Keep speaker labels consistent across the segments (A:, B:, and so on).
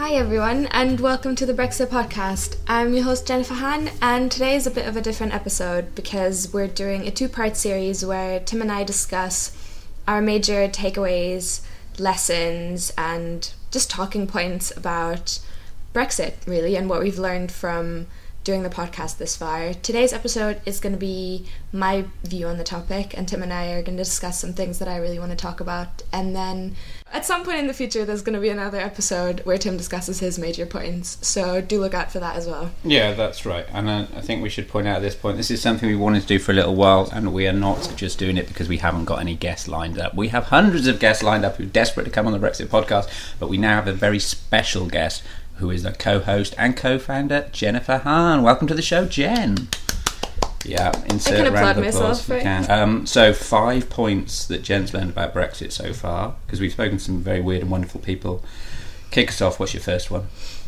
A: Hi everyone, and welcome to the Brexit podcast. I'm your host Jennifer Hahn, and today is a bit of a different episode because we're doing a two-part series where Tim and I discuss our major takeaways, lessons, and just talking points about Brexit, really, and what we've learned from doing the podcast this far. Today's episode is going to be my view on the topic, and Tim and I are going to discuss some things that I really want to talk about, and then at some point in the future there's going to be another episode where Tim discusses his major points, so do look out for that as well.
B: Yeah, that's right, and I think we should point out at this point, this is something we wanted to do for a little while, and we are not just doing it because we haven't got any guests lined up. We have hundreds of guests lined up who are desperate to come on the Brexit podcast, but we now have a very special guest who is a co-host and co-founder, Jennifer Hahn. Welcome to the show, Jen. Yeah, insert
A: I can
B: round
A: applaud
B: of applause
A: myself,
B: if you can. So 5 points that Jen's learned about Brexit so far, because we've spoken to some very weird and wonderful people. Kick us off, what's your first one?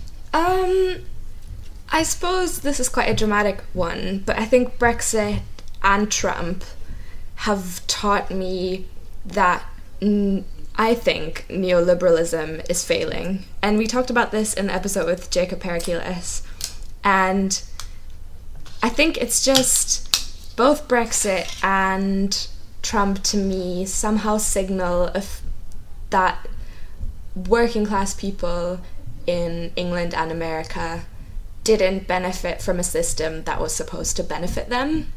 A: I suppose this is quite a dramatic one, but I think Brexit and Trump have taught me that I think neoliberalism is failing. And we talked about this in the episode with Jacob Parakilis. And I think it's just both Brexit and Trump to me somehow signal that working class people in England and America didn't benefit from a system that was supposed to benefit them.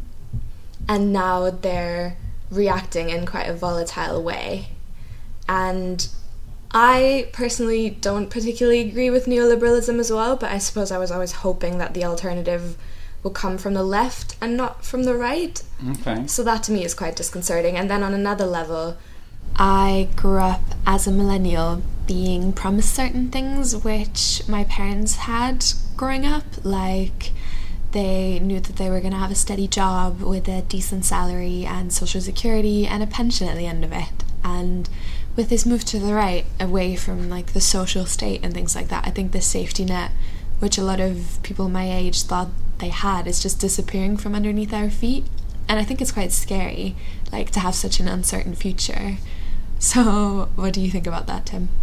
A: And now they're reacting in quite a volatile way. And I personally don't particularly agree with neoliberalism as well, but I suppose I was always hoping that the alternative will come from the left and not from the right.
B: Okay.
A: So that to me is quite disconcerting. And then on another level, I grew up as a millennial being promised certain things which my parents had growing up, like they knew that they were going to have a steady job with a decent salary and social security and a pension at the end of it. And with this move to the right, away from like the social state and things like that, I think this safety net, which a lot of people my age thought they had, is just disappearing from underneath our feet. And I think it's quite scary, like, to have such an uncertain future. So what do you think about that, Tim?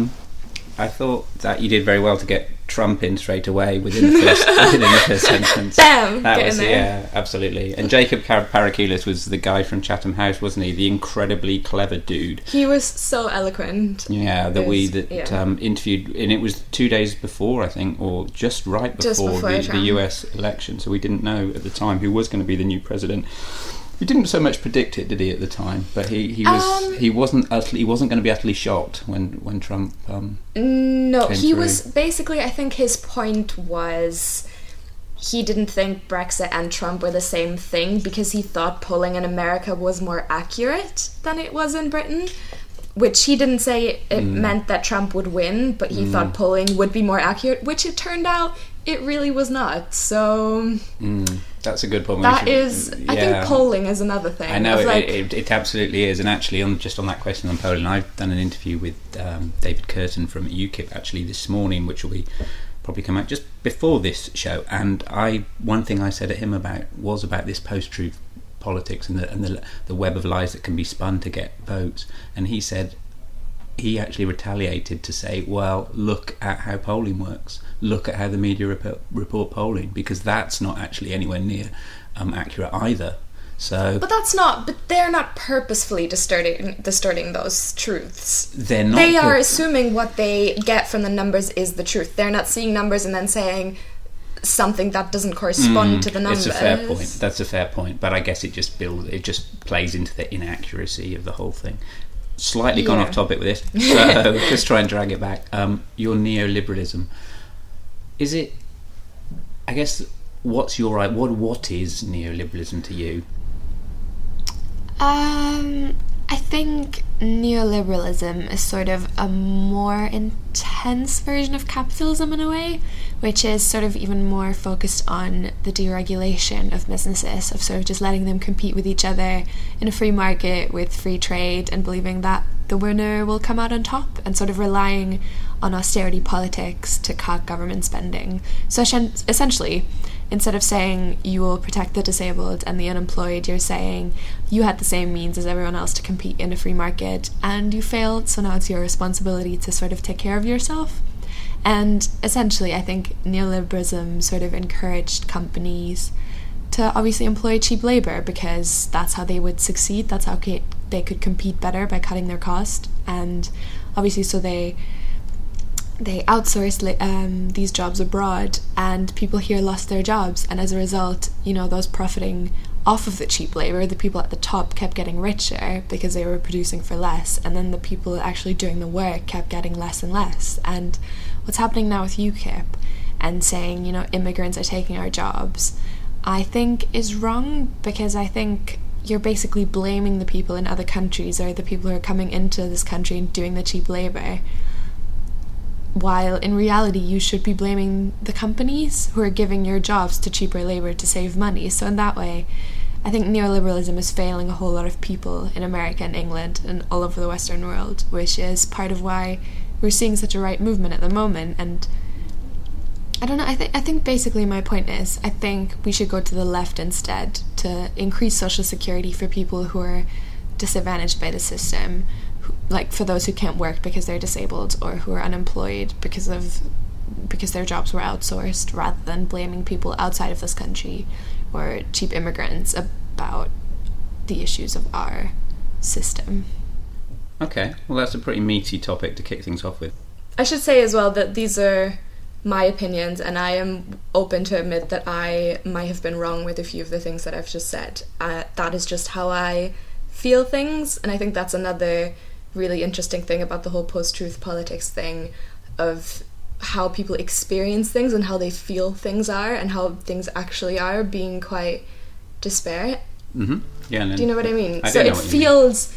B: I thought that you did very well to get Trump in straight away within the first sentence.
A: Damn,
B: that
A: get
B: was
A: in there.
B: Yeah, absolutely. And Jacob Parakilis was the guy from Chatham House, wasn't he? The incredibly clever dude.
A: He was so eloquent.
B: Yeah, that interviewed, and it was 2 days before, I think, or just right before the US election. So we didn't know at the time who was going to be the new president. He didn't so much predict it, did he, at the time? But he wasn't going to be utterly shocked when Trump.
A: No, he
B: through.
A: was basically. I think his point was he didn't think Brexit and Trump were the same thing because he thought polling in America was more accurate than it was in Britain. Which he didn't say it meant that Trump would win, but he thought polling would be more accurate, which it turned out it really was not. So
B: that's a good point.
A: I think polling is another thing.
B: I know it absolutely is. And actually, on that question on polling, I've done an interview with David Curtin from UKIP actually this morning, which will probably come out just before this show. And one thing I said to him about this post-truth politics and the web of lies that can be spun to get votes, and he said he actually retaliated to say, well, look at how polling works, look at how the media report polling, because that's not actually anywhere near accurate either. So but they're not purposefully distorting those truths. They're not.
A: They are assuming what they get from the numbers is the truth. They're not seeing numbers and then saying something that doesn't correspond to the numbers.
B: It's a fair point. That's a fair point. But I guess it just plays into the inaccuracy of the whole thing. Slightly gone off topic with this, so just try and drag it back. Your neoliberalism, is it? I guess what's your right? What is neoliberalism to you?
A: I think neoliberalism is sort of a more intense version of capitalism in a way, which is sort of even more focused on the deregulation of businesses, of sort of just letting them compete with each other in a free market with free trade and believing that the winner will come out on top, and sort of relying on austerity politics to cut government spending. So essentially, instead of saying you will protect the disabled and the unemployed, you're saying you had the same means as everyone else to compete in a free market and you failed, so now it's your responsibility to sort of take care of yourself.
C: And essentially, I think neoliberalism sort of encouraged companies to obviously employ cheap labour because that's how they would succeed. That's how they could compete better, by cutting their cost. And obviously, so they outsourced these jobs abroad, and people here lost their jobs. And as a result, those profiting off of the cheap labour, the people at the top kept getting richer because they were producing for less, and then the people actually doing the work kept getting less and less. And what's happening now with UKIP and saying, immigrants are taking our jobs, I think is wrong, because I think you're basically blaming the people in other countries, or the people who are coming into this country and doing the cheap labour, while in reality you should be blaming the companies who are giving your jobs to cheaper labour to save money. So in that way, I think neoliberalism is failing a whole lot of people in America and England and all over the Western world, which is part of why we're seeing such a right movement at the moment. And I don't know, I think basically my point is, I think we should go to the left instead, to increase social security for people who are disadvantaged by the system, like for those who can't work because they're disabled, or who are unemployed because their jobs were outsourced, rather than blaming people outside of this country or cheap immigrants about the issues of our system.
B: Okay, well that's a pretty meaty topic to kick things off with.
A: I should say as well that these are my opinions, and I am open to admit that I might have been wrong with a few of the things that I've just said. That is just how I feel things, and I think that's another really interesting thing about the whole post-truth politics thing, of how people experience things and how they feel things are, and how things actually are, being quite disparate.
B: Mm-hmm. Yeah.
A: Do you know what I mean?
B: So it
A: feels...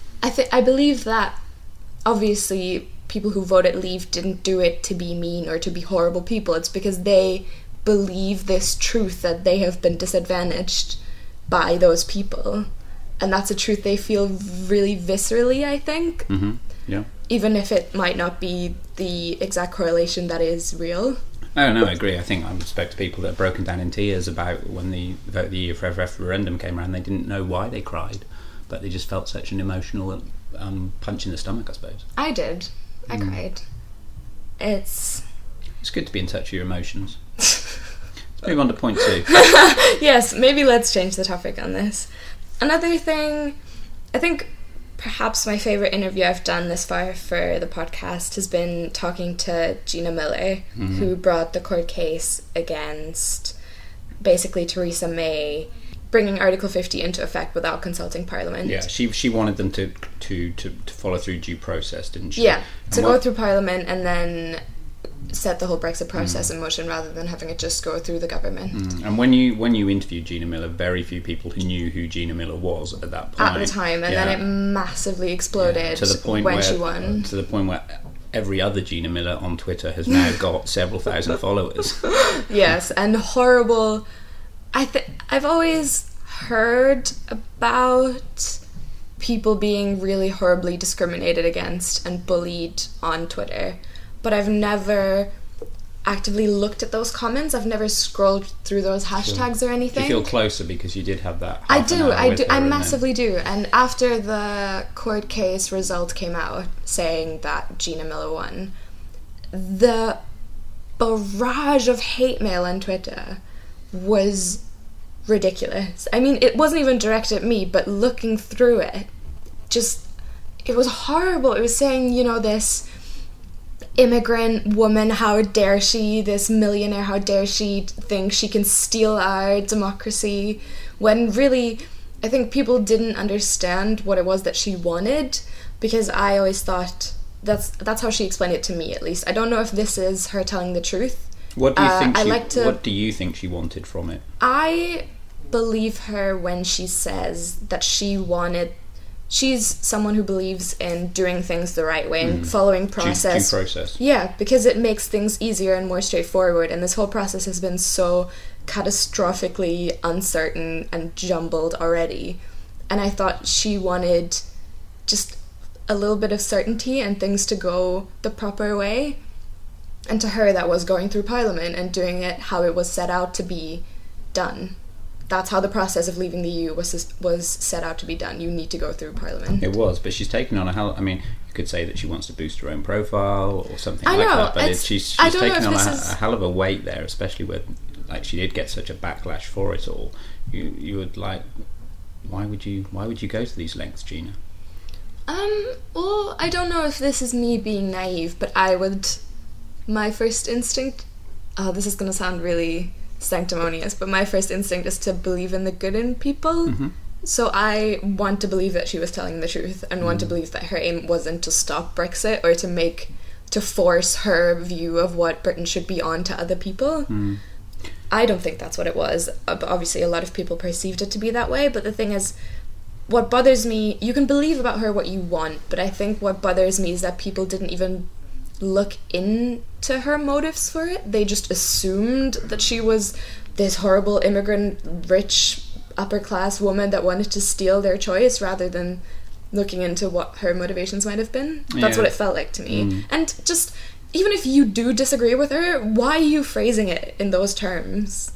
A: I believe that obviously people who voted Leave didn't do it to be mean or to be horrible people. It's because they believe this truth that they have been disadvantaged by those people. And that's a truth they feel really viscerally, I think.
B: Mm-hmm. Yeah.
A: Even if it might not be the exact correlation that is real.
B: Oh, no, I agree. I think I respect people that are broken down in tears about when the Vote the EU Forever referendum came around. They didn't know why they cried, but they just felt such an emotional punch in the stomach, I suppose.
A: I did. I cried. It's
B: good to be in touch with your emotions. Let's move on to point 2.
A: Yes, maybe let's change the topic on this. Another thing, I think perhaps my favourite interview I've done this far for the podcast has been talking to Gina Miller, who brought the court case against basically Theresa May, bringing Article 50 into effect without consulting Parliament.
B: Yeah, she wanted them to follow through due process, didn't she?
A: Yeah, to go through Parliament and then set the whole Brexit process in motion, rather than having it just go through the government.
B: And when you interviewed Gina Miller, very few people who knew who Gina Miller was at that point.
A: At the time, and then it massively exploded
B: to the point
A: when
B: where
A: she won.
B: To the point where every other Gina Miller on Twitter has now got several thousand followers.
A: Yes, and horrible... I've always heard about people being really horribly discriminated against and bullied on Twitter, but I've never actively looked at those comments. I've never scrolled through those hashtags or anything.
B: You feel closer because you did have that.
A: I massively do. And after the court case result came out saying that Gina Miller won, the barrage of hate mail on Twitter was ridiculous. I mean, it wasn't even directed at me, but looking through it, it was horrible. It was saying, this immigrant woman, how dare she, this millionaire, how dare she think she can steal our democracy, when really I think people didn't understand what it was that she wanted, because I always thought that's how she explained it to me, at least. I don't know if this is her telling the truth.
B: What do you think what do you think she wanted from it?
A: I believe her when she says that she's someone who believes in doing things the right way and following process.
B: Due process.
A: Yeah, because it makes things easier and more straightforward, and this whole process has been so catastrophically uncertain and jumbled already. And I thought she wanted just a little bit of certainty and things to go the proper way. And to her, that was going through Parliament and doing it how it was set out to be done. that's how the process of leaving the EU was set out to be done. You need to go through Parliament.
B: It was, but she's taken on you could say that she wants to boost her own profile or something
A: I
B: like
A: know,
B: that, but she's taken on a hell of a weight there, especially with, like, she did get such a backlash for it all. You would like, why would you go to these lengths, Gina?
A: Well, I don't know if this is me being naive, but my first instinct, this is going to sound really sanctimonious, but my first instinct is to believe in the good in people.
B: Mm-hmm.
A: So I want to believe that she was telling the truth, and want to believe that her aim wasn't to stop Brexit or to force her view of what Britain should be on to other people. I don't think that's what it was. But obviously a lot of people perceived it to be that way, but the thing is, what bothers me, you can believe about her what you want, but I think what bothers me is that people didn't even look into her motives for it. They just assumed that she was this horrible immigrant, rich, upper-class woman that wanted to steal their choice, rather than looking into what her motivations might have been. That's what it felt like to me. And just, even if you do disagree with her, why are you phrasing it in those terms?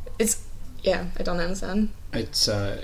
A: I don't understand.
B: It's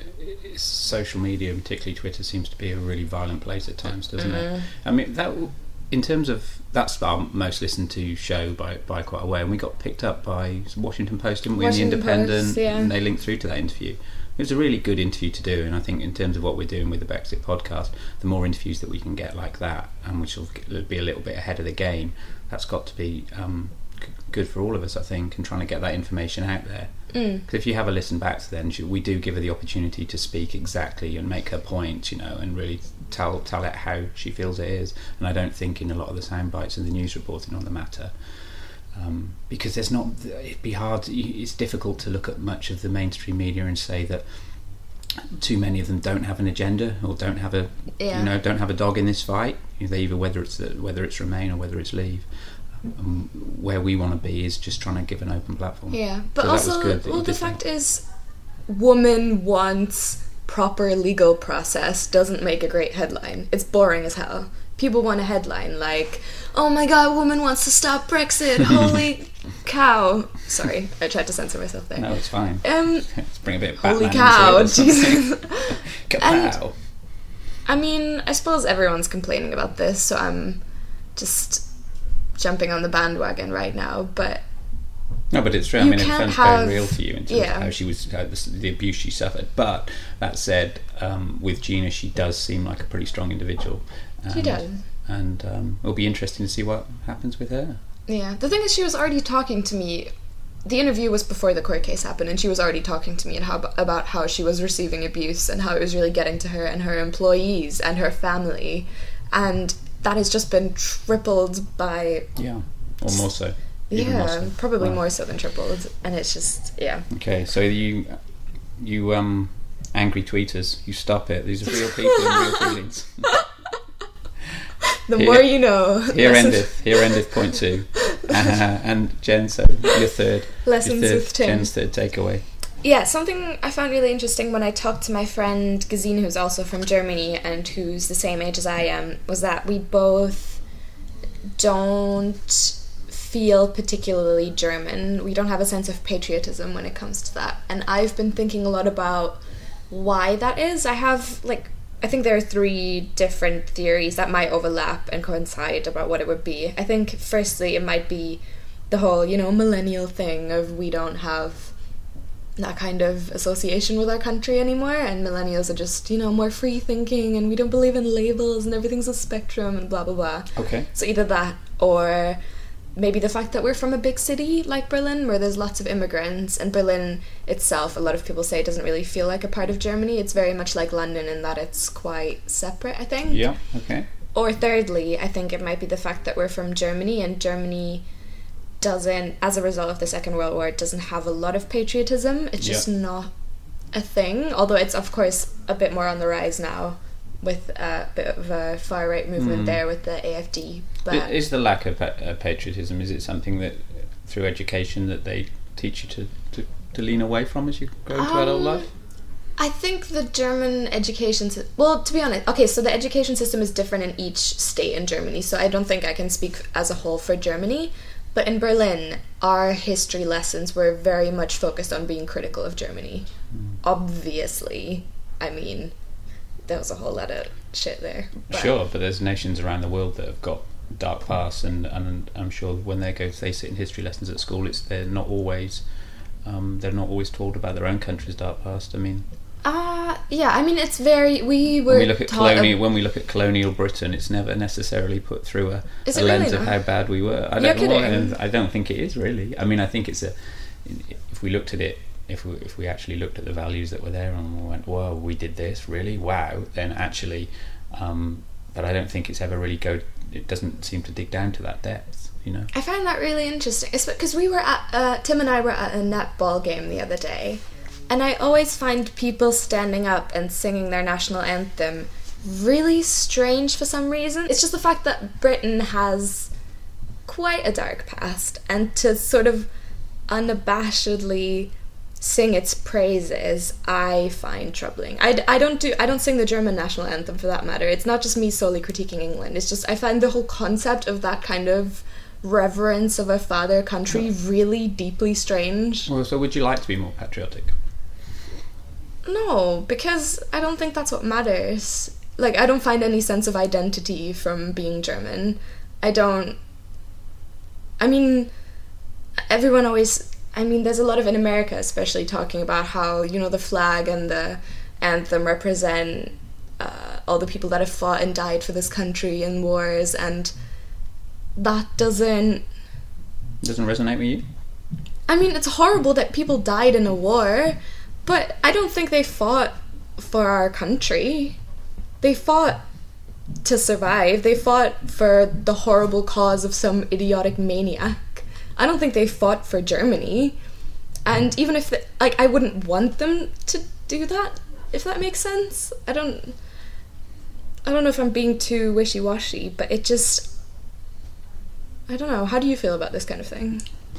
B: social media, and particularly Twitter, seems to be a really violent place at times, doesn't it? I mean, that, in terms of, that's our most listened to show by quite a way, and we got picked up by Washington Post, didn't we?
A: Washington
B: in the Independent,
A: Post, yeah.
B: And they linked through to that interview. It was a really good interview to do, and I think in terms of what we're doing with the Brexit podcast, the more interviews that we can get like that, and which will be a little bit ahead of the game, that's got to be good for all of us, I think, and trying to get that information out there. Because if you have a listen back to them, we do give her the opportunity to speak exactly and make her point, and really tell it how she feels it is. And I don't think in a lot of the sound bites and the news reporting on the matter, because it'd be hard, it's difficult to look at much of the mainstream media and say that too many of them don't have an agenda or don't have a dog in this fight. They either whether it's Remain or whether it's Leave. Where we want to be is just trying to give an open platform.
A: Yeah, but
B: so
A: also, the fact is, woman wants proper legal process doesn't make a great headline. It's boring as hell. People want a headline like, oh my god, woman wants to stop Brexit, holy cow. Sorry, I tried to censor myself there.
B: No, it's fine. Let's bring a bit of Batman
A: holy cow,
B: into it.
A: Jesus.
B: Kapow.
A: I mean, I suppose everyone's complaining about this, so I'm just jumping on the bandwagon right now, but
B: no, but it's true. I mean, it sounds very real to you in terms of how she was, the abuse she suffered. But that said, with Gina, she does seem like a pretty strong individual.
A: She does,
B: and it'll be interesting to see what happens with her.
A: Yeah, the thing is, she was already talking to me. The interview was before the court case happened, and she was already talking to me about how she was receiving abuse and how it was really getting to her and her employees and her family, and that has just been tripled by...
B: Yeah, or more so.
A: Yeah,
B: more so.
A: Probably more so than tripled, and it's just, yeah.
B: Okay, so you angry tweeters, you stop it. These are real people and real feelings.
A: The more you know.
B: Here endeth point 2. And Jen, so your third.
A: Lessons with Tim.
B: Jen's third takeaway.
A: Yeah, something I found really interesting when I talked to my friend Gesine, who's also from Germany and who's the same age as I am, was that we both don't feel particularly German. We don't have a sense of patriotism when it comes to that. And I've been thinking a lot about why that is. I think there are 3 different theories that might overlap and coincide about what it would be. I think, firstly, it might be the whole, millennial thing of we don't have that kind of association with our country anymore, and millennials are just, more free thinking, and we don't believe in labels, and everything's a spectrum, and blah, blah, blah.
B: Okay.
A: So either that, or maybe the fact that we're from a big city like Berlin, where there's lots of immigrants, and Berlin itself, a lot of people say, doesn't really feel like a part of Germany. It's very much like London in that it's quite separate, I think.
B: Yeah, okay.
A: Or thirdly, I think it might be the fact that we're from Germany, and Germany doesn't, as a result of the Second World War, doesn't have a lot of patriotism. It's just not a thing, although it's of course a bit more on the rise now with a bit of a far-right movement there with the AfD. But
B: is the lack of patriotism, is it something that through education that they teach you to lean away from as you go into adult life?
A: I think the German education... Well, to be honest, okay, so the education system is different in each state in Germany, so I don't think I can speak as a whole for Germany, But in Berlin, our history lessons were very much focused on being critical of Germany. Obviously, I mean, there was a whole lot of shit there.
B: Sure, but there's nations around the world that have got dark pasts, and I'm sure when they sit in history lessons at school, they're not always told about their own country's dark past. I mean,
A: yeah, I mean, it's very.
B: When we look at colonial Britain, it's never necessarily put through a lens
A: really
B: of how bad we were. I don't think it is really. I mean, I think if we looked at it, if we actually looked at the values that were there and we went, "Whoa, we did this, really? Wow!" Then actually, but I don't think it's ever really it doesn't seem to dig down to that depth, you know.
A: I find that really interesting, because we were at Tim and I were at a netball game the other day, and I always find people standing up and singing their national anthem really strange for some reason. It's just the fact that Britain has quite a dark past, and to sort of unabashedly sing its praises, I find troubling. I don't sing the German national anthem, for that matter. It's not just me solely critiquing England. It's just I find the whole concept of that kind of reverence of a father country really deeply strange.
B: Well, so would you like to be more patriotic?
A: No, because I don't think that's what matters. Like, I don't find any sense of identity from being German. I mean, everyone always... I mean, there's a lot of in America, especially, talking about how, you know, the flag and the anthem represent all the people that have fought and died for this country in wars, and that doesn't
B: resonate with you?
A: I mean, it's horrible that people died in a war, but I don't think they fought for our country. They fought to survive. They fought for the horrible cause of some idiotic maniac. I don't think they fought for Germany. And even if I wouldn't want them to do that, if that makes sense. I don't know if I'm being too wishy-washy, but it just, I don't know. How do you feel about this kind of thing?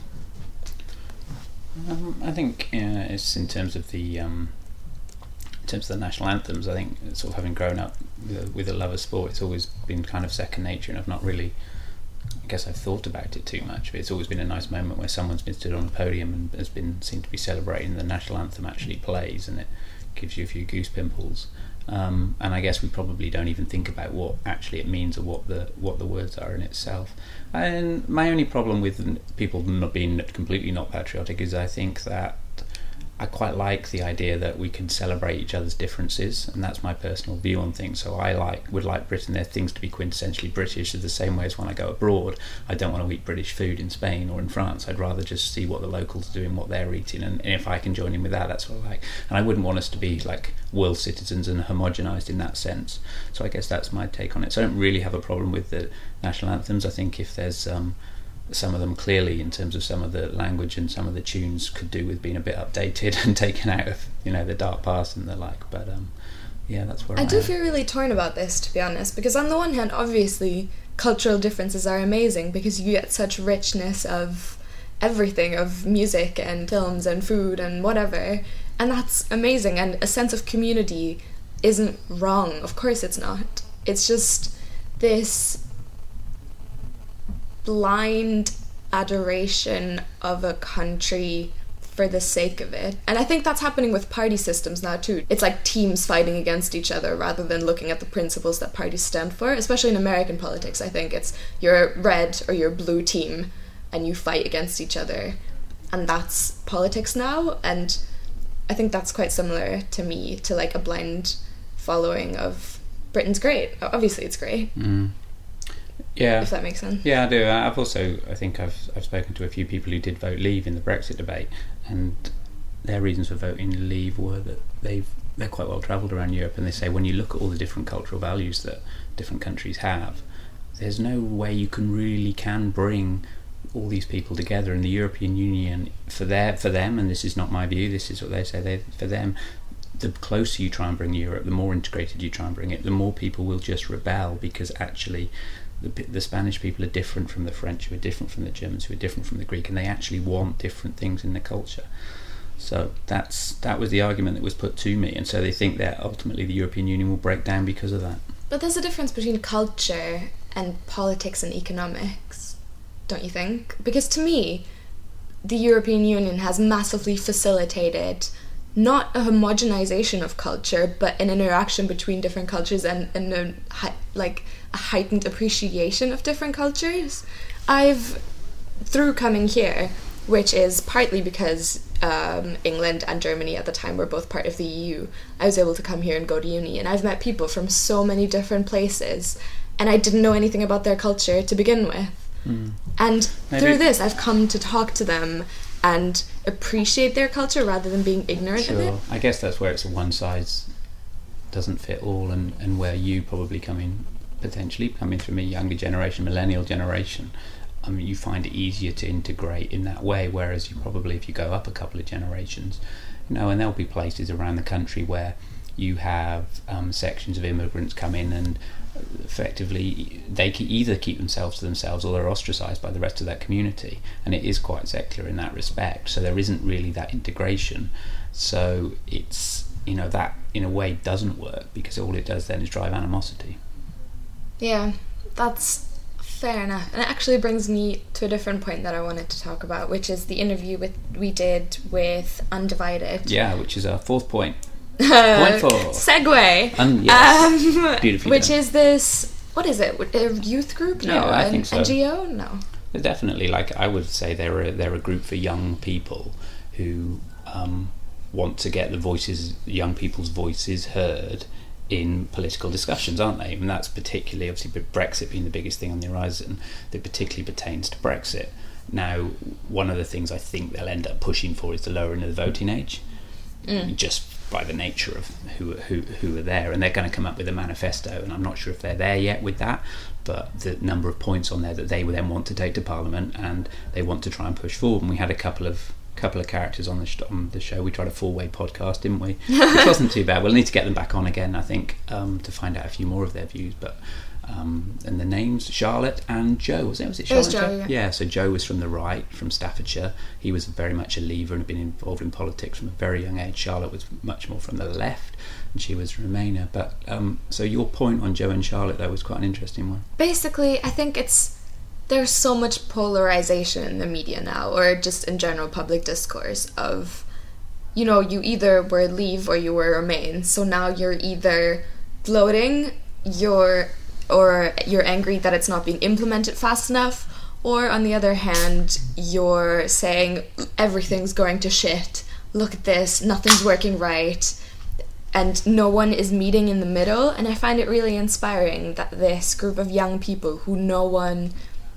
B: I think it's in terms of the national anthems. I think sort of having grown up with a love of sport, it's always been kind of second nature, and I've not really, I guess I've thought about it too much, but it's always been a nice moment where someone's been stood on a podium and seemed to be celebrating, the national anthem actually plays, and it gives you a few goose pimples. And I guess we probably don't even think about what actually it means or what the words are in itself. And my only problem with people not being completely not patriotic is I think that I quite like the idea that we can celebrate each other's differences, and that's my personal view on things. So I would like Britain, their things to be quintessentially British, in the same way as when I go abroad, I don't want to eat British food in Spain or in France. I'd rather just see what the locals are doing, what they're eating, and if I can join in with that, that's what I like. And I wouldn't want us to be like world citizens and homogenised in that sense. So I guess that's my take on it. So I don't really have a problem with the national anthems. I think if there's some of them clearly, in terms of some of the language and some of the tunes, could do with being a bit updated and taken out of, you know, the dark past and the like. But yeah, that's where I
A: do feel really torn about this, to be honest, because on the one hand, obviously, cultural differences are amazing because you get such richness of everything, of music and films and food and whatever, and that's amazing, and a sense of community isn't wrong. Of course it's not. It's just this blind adoration of a country for the sake of it. And I think that's happening with party systems now too. It's like teams fighting against each other rather than looking at the principles that parties stand for, especially in American politics. I think it's your red or your blue team and you fight against each other, and that's politics now. And I think that's quite similar to me, to like a blind following of Britain's great. Obviously it's great.
B: Yeah,
A: if that makes sense.
B: Yeah, I do. I think I've spoken to a few people who did vote Leave in the Brexit debate, and their reasons for voting Leave were that they're quite well travelled around Europe, and they say when you look at all the different cultural values that different countries have, there's no way you can bring all these people together. In the European Union, for them, and this is not my view, this is what they say, for them, the closer you try and bring Europe, the more integrated you try and bring it, the more people will just rebel, because actually the Spanish people are different from the French, who are different from the Germans, who are different from the Greek, and they actually want different things in their culture. So that was the argument that was put to me, and so they think that ultimately the European Union will break down because of that.
A: But there's a difference between culture and politics and economics. don't you think? Because to me, the European Union has massively facilitated not a homogenization of culture, but an interaction between different cultures and a heightened appreciation of different cultures. Through coming here, which is partly because England and Germany at the time were both part of the EU, I was able to come here and go to uni, and I've met people from so many different places, and I didn't know anything about their culture to begin with. And through this, I've come to talk to them and appreciate their culture rather than being ignorant of it.
B: I guess that's where it's a one size doesn't fit all, and where you probably potentially coming from a younger generation, millennial generation, you find it easier to integrate in that way, whereas you probably, if you go up a couple of generations, and there'll be places around the country where you have sections of immigrants come in and effectively they can either keep themselves to themselves or they're ostracised by the rest of that community, and it is quite secular in that respect, so there isn't really that integration. So it's that in a way doesn't work, because all it does then is drive animosity.
A: Yeah, that's fair enough. And it actually brings me to a different point that I wanted to talk about, which is the interview we did with Undivided.
B: Yeah, which is our fourth point. Point 4.
A: Segue.
B: Yes. Beautifully
A: which
B: done.
A: Is this, what is it? A youth group? No,
B: yeah, I think so.
A: NGO? No.
B: They're definitely, I would say they're a group for young people who want to get young people's voices heard in political discussions, aren't they? And that's particularly, obviously, Brexit being the biggest thing on the horizon, that particularly pertains to Brexit. Now, one of the things I think they'll end up pushing for is the lowering of the voting age, just by the nature of who are there, and they're going to come up with a manifesto, and I'm not sure if they're there yet with that, but the number of points on there that they would then want to take to Parliament and they want to try and push forward. And we had a couple of characters on the show. We tried a 4-way podcast, didn't we? Which wasn't too bad. We'll need to get them back on again, I think, to find out a few more of their views. But and the names, Charlotte and Joe, was it Charlotte?
A: It was Joe, yeah.
B: So Joe was from the right, from Staffordshire. He was very much a leaver and had been involved in politics from a very young age. Charlotte was much more from the left, and she was Remainer. But so your point on Joe and Charlotte, though, was quite an interesting one.
A: Basically, I think there's so much polarization in the media now, or just in general public discourse, of, you either were Leave or you were Remain. So now you're either gloating, or you're angry that it's not being implemented fast enough, or on the other hand, you're saying everything's going to shit, look at this, nothing's working right, and no one is meeting in the middle. And I find it really inspiring that this group of young people who no one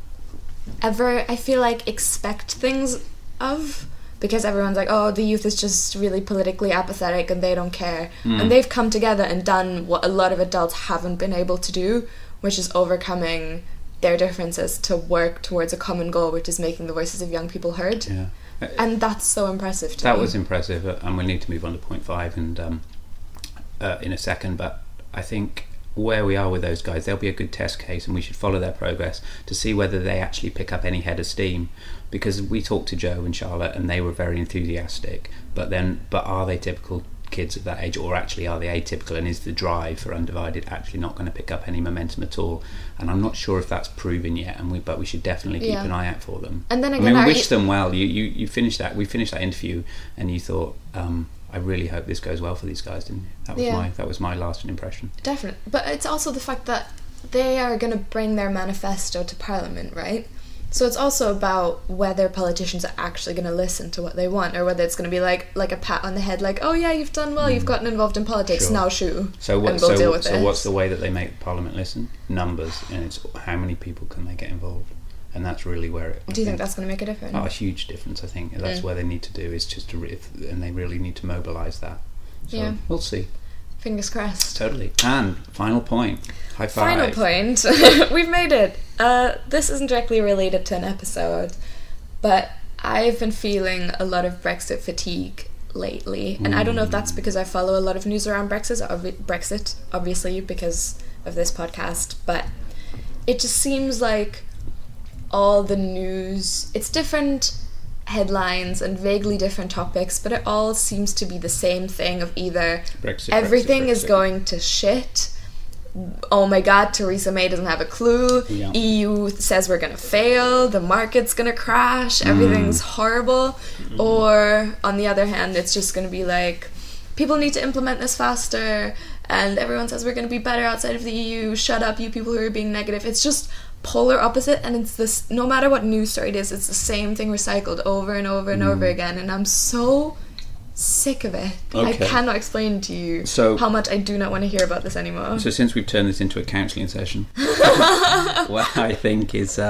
A: ever, I feel like, expect things of, because everyone's like, oh, the youth is just really politically apathetic and they don't care. And they've come together and done what a lot of adults haven't been able to do, which is overcoming their differences to work towards a common goal, which is making the voices of young people heard.
B: Yeah.
A: And that's so impressive to me.
B: That was impressive, and we'll need to move on to point 5 and in a second, but I think where we are with those guys, they'll be a good test case, and we should follow their progress to see whether they actually pick up any head of steam, because we talked to Joe and Charlotte and they were very enthusiastic, but are they typical kids of that age, or actually are they atypical, and is the drive for Undivided actually not going to pick up any momentum at all? And I'm not sure if that's proven yet, but we should definitely keep an eye out for them.
A: And then again,
B: we wish them well. We finished that interview and you thought, I really hope this goes well for these guys, didn't you? That was my lasting impression. Definitely.
A: But it's also the fact that they are going to bring their manifesto to Parliament, right? So it's also about whether politicians are actually going to listen to what they want, or whether it's going to be like a pat on the head, like, oh yeah, you've done well, you've gotten involved in politics,
B: sure.
A: Now shoo.
B: So what's the way that they make Parliament listen? Numbers, and it's how many people can they get involved, and that's really where it.
A: Do you think that's going to make a difference?
B: Oh, a huge difference. I think that's where they need to do is just and they really need to mobilise that. So we'll see.
A: Fingers crossed.
B: Totally. And final point. High five.
A: Final point. We've made it. This isn't directly related to an episode, but I've been feeling a lot of Brexit fatigue lately, and I don't know if that's because I follow a lot of news around Brexit, obviously because of this podcast, but it just seems like all the news, it's different headlines and vaguely different topics, but it all seems to be the same thing of either everything is going to shit, oh my god, Theresa May doesn't have a clue,
B: Yeah.
A: EU says we're gonna fail, the market's gonna crash, everything's horrible. Or on the other hand, it's just gonna be like, people need to implement this faster, and everyone says we're gonna be better outside of the EU, shut up you people who are being negative. It's just polar opposite, and it's this, no matter what news story it is, it's the same thing recycled over and over and over again, and I'm so sick of it. I
B: Okay.
A: cannot explain to you
B: So-
A: how much I do not want to hear about this anymore.
B: So since we've turned this into a counselling session, what I think is,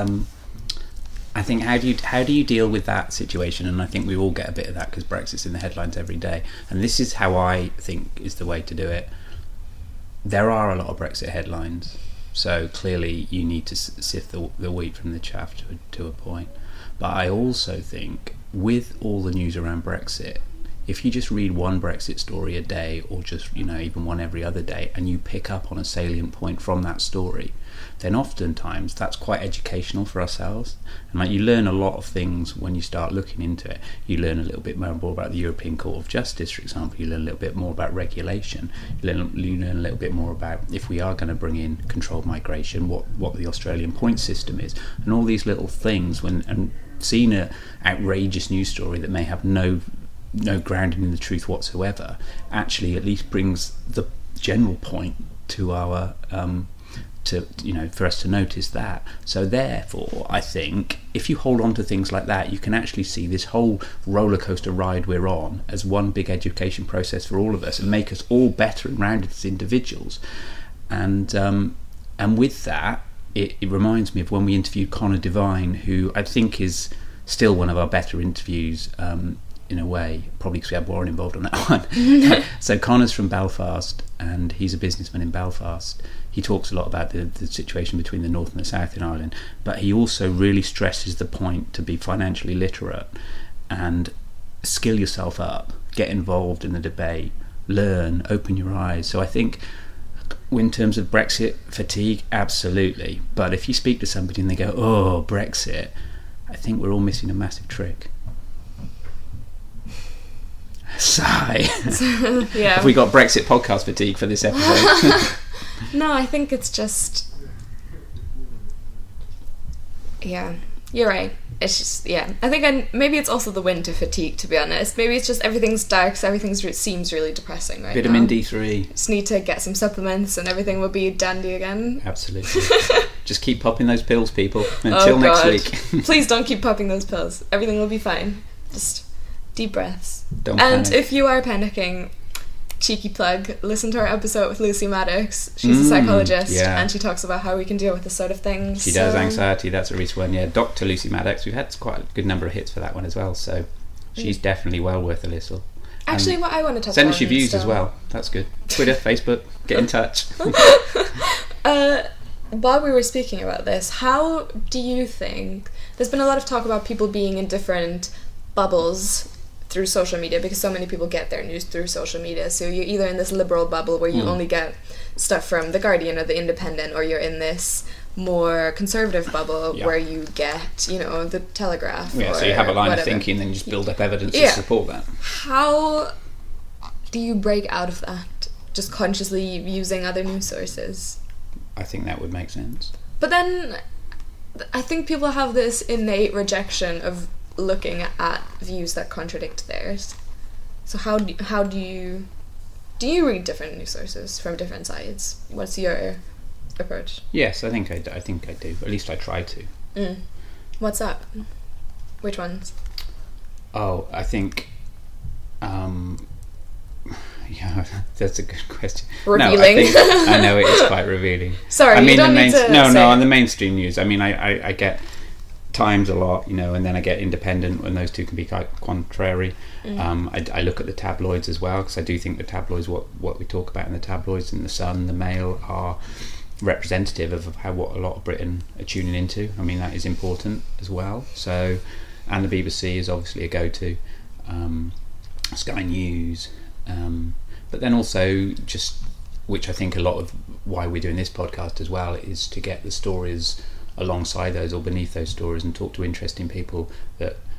B: I think how do you deal with that situation? And I think we all get a bit of that because Brexit's in the headlines every day. And this is how I think is the way to do it. There are a lot of Brexit headlines, so clearly you need to sift the wheat from the chaff to a point. But I also think with all the news around Brexit, if you just read one Brexit story a day, or just, you know, even one every other day, and you pick up on a salient point from that story, then oftentimes that's quite educational for ourselves. And like, you learn a lot of things when you start looking into it. You learn a little bit more about the European Court of Justice, for example. You learn a little bit more about regulation. You learn a little bit more about, if we are going to bring in controlled migration, what the Australian point system is, and all these little things. And seeing an outrageous news story that may have no grounding in the truth whatsoever actually at least brings the general point to our for us to notice that. So therefore, I think if you hold on to things like that, you can actually see this whole roller coaster ride we're on as one big education process for all of us, and make us all better and rounded as individuals. And with that, it reminds me of when we interviewed Connor Devine, who I think is still one of our better interviews, in a way, probably because we had Warren involved on that one. So Connor's from Belfast, and he's a businessman in Belfast. He talks a lot about the situation between the north and the south in Ireland, but he also really stresses the point to be financially literate and skill yourself up, get involved in the debate, learn, open your eyes. So I think in terms of Brexit fatigue, absolutely. But if you speak to somebody and they go, oh, Brexit, I think we're all missing a massive trick. Sigh.
A: Yeah.
B: Have we got Brexit podcast fatigue for this episode?
A: No, I think it's just... Yeah, you're right. It's just, yeah. I think maybe it's also the winter fatigue, to be honest. Maybe it's just everything's dark, so everything seems really depressing right
B: Vitamin
A: now.
B: D3.
A: Just need to get some supplements and everything will be dandy again.
B: Absolutely. Just keep popping those pills, people. Until next week.
A: Please don't keep popping those pills. Everything will be fine. Just deep breaths.
B: Don't
A: and
B: panic.
A: if you are panicking, cheeky plug, listen to our episode with Lucy Maddox. She's a psychologist,
B: yeah.
A: and she talks about how we can deal with this sort of thing.
B: She does anxiety, that's a recent one. Yeah, Dr. Lucy Maddox. We've had quite a good number of hits for that one as well, so she's definitely well worth a listen.
A: Actually, what I want to touch on...
B: Send us your views
A: still.
B: as well. That's good. Twitter, Facebook, get in touch.
A: While we were speaking about this, how do you think... There's been a lot of talk about people being in different bubbles through social media, because so many people get their news through social media. So you're either in this liberal bubble where you only get stuff from The Guardian or The Independent, or you're in this more conservative bubble where you get, The Telegraph.
B: Yeah,
A: or
B: so you have a line
A: whatever.
B: of thinking, then you just build up evidence to
A: Yeah.
B: support that.
A: How do you break out of that? Just consciously using other news sources?
B: I think that would make sense.
A: But then I think people have this innate rejection of looking at views that contradict theirs. So how do you read different news sources from different sides? What's your approach?
B: Yes, I think I do. At least I try to.
A: What's up? Which ones?
B: Oh, I think yeah, that's a good question.
A: Revealing.
B: No, I know it is quite revealing.
A: Sorry,
B: I mean,
A: you don't need to say
B: on
A: it.
B: the mainstream news. I mean, I get Times a lot, and then I get Independent, and those two can be quite contrary. I look at the tabloids as well, because I do think the tabloids, what we talk about in the tabloids, and the Sun, the Mail, are representative of what a lot of Britain are tuning into. I mean, that is important as well. So, and the BBC is obviously a go-to. Sky News, but then also just, which I think a lot of why we're doing this podcast as well, is to get the stories alongside those or beneath those stories and talk to interesting people that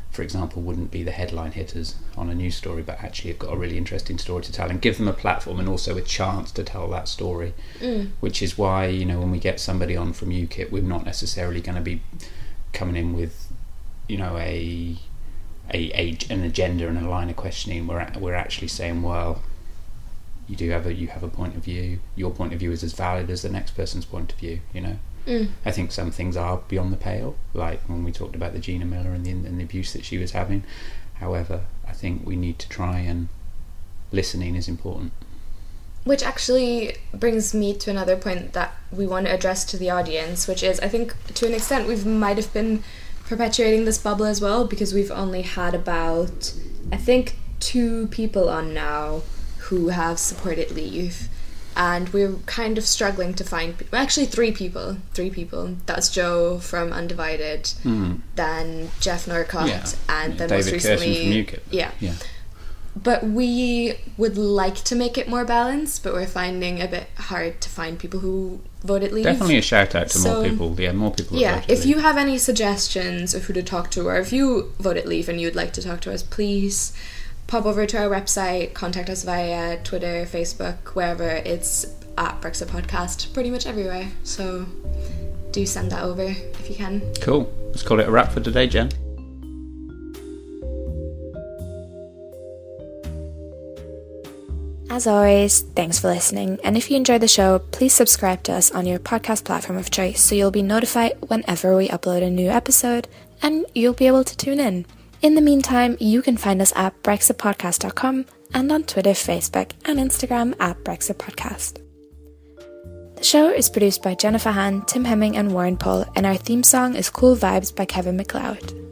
B: for example, wouldn't be the headline hitters on a news story, but actually have got a really interesting story to tell, and give them a platform and also a chance to tell that story. Which is why, you know, when we get somebody on from UKIP, we're not necessarily going to be coming in with, you know, an agenda and a line of questioning. We're actually saying, well, you have a point of view. Your point of view is as valid as the next person's point of view. You know. I think some things are beyond the pale, like when we talked about the Gina Miller and the abuse that she was having. However, I think we need to try, and listening is important.
A: Which actually brings me to another point that we want to address to the audience, which is, I think to an extent we might have been perpetuating this bubble as well, because we've only had about, I think, 2 people on now who have supported Leave. And we're kind of struggling to find... Actually, 3 people. That's Joe from Undivided, then Jeff Norcott, and then
B: David
A: most recently...
B: David Kirsten from UKIP.
A: Yeah. But we would like to make it more balanced, but we're finding a bit hard to find people who voted Leave.
B: Definitely a shout out to more people. Yeah, more people.
A: Yeah, if you have any suggestions of who to talk to, or if you voted Leave and you'd like to talk to us, please pop over to our website, contact us via Twitter, Facebook, wherever. It's at Brexit Podcast, pretty much everywhere. So do send that over if you can.
B: Cool. Let's call it a wrap for today, Jen.
C: As always, thanks for listening, and if you enjoyed the show, please subscribe to us on your podcast platform of choice so you'll be notified whenever we upload a new episode, and you'll be able to tune in. In the meantime, you can find us at brexitpodcast.com and on Twitter, Facebook, and Instagram at Brexit Podcast. The show is produced by Jennifer Hahn, Tim Hemming, and Warren Pohl, and our theme song is Cool Vibes by Kevin MacLeod.